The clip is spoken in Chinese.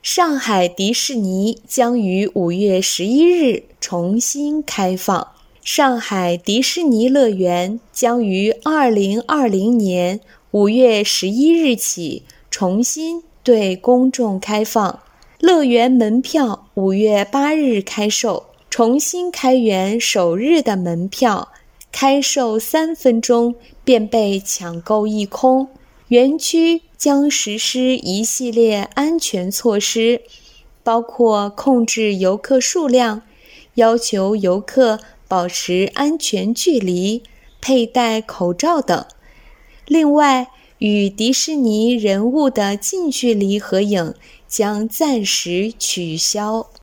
上海迪士尼将于5月11日重新开放。上海迪士尼乐园将于2020年5月11日起重新对公众开放。乐园门票5月8日开售，重新开园首日的门票开售3分钟便被抢购一空。园区将实施一系列安全措施，包括控制游客数量，要求游客保持安全距离、佩戴口罩等。另外，与迪士尼人物的近距离合影将暂时取消。